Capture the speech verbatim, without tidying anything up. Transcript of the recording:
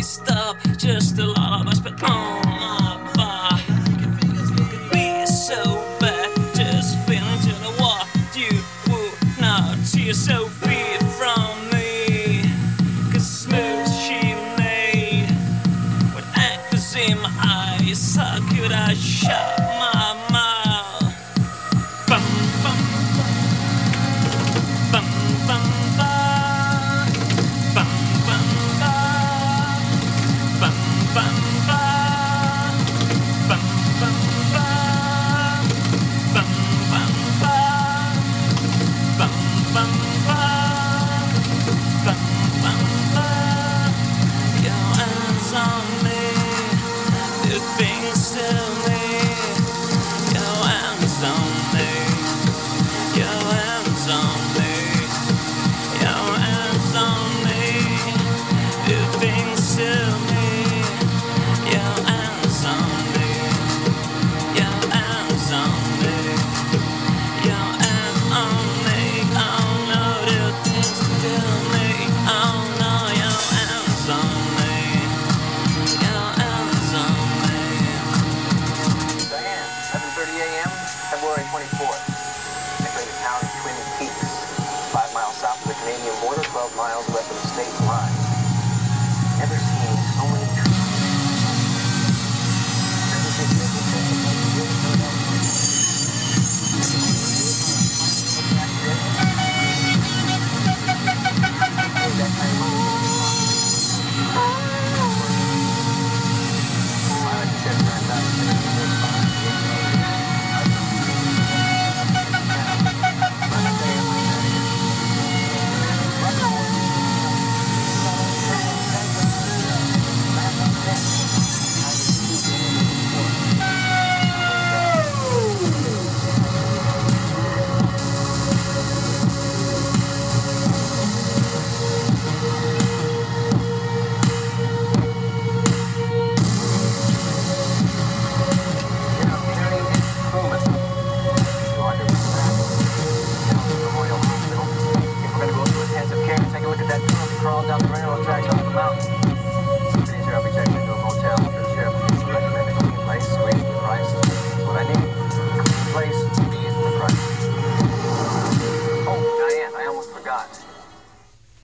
stop, just a lot of us, but oh my god, could be so bad, just feeling to the what you would not see yourself free from me, cause smooth she made, with anchors in my eyes, how could I shut my mouth? Bum, bum, bum, bum, bum, bum, bum, bum, bum, bum, bum, bum, bum, bum, bum, bum, bum, bum, bum, bum. Your hands on me, do things to me. Your hands on me, your hands on me, your hands on me, do things to me. Your hands on me, your hands on me, your hands on me. Oh no, do things to me. Oh no, your hands on me, your hands on me. Diane, seven thirty a.m., February twenty-fourth. Entering the town of Twin Peaks, five miles south of the Canadian border, twelve miles west of the state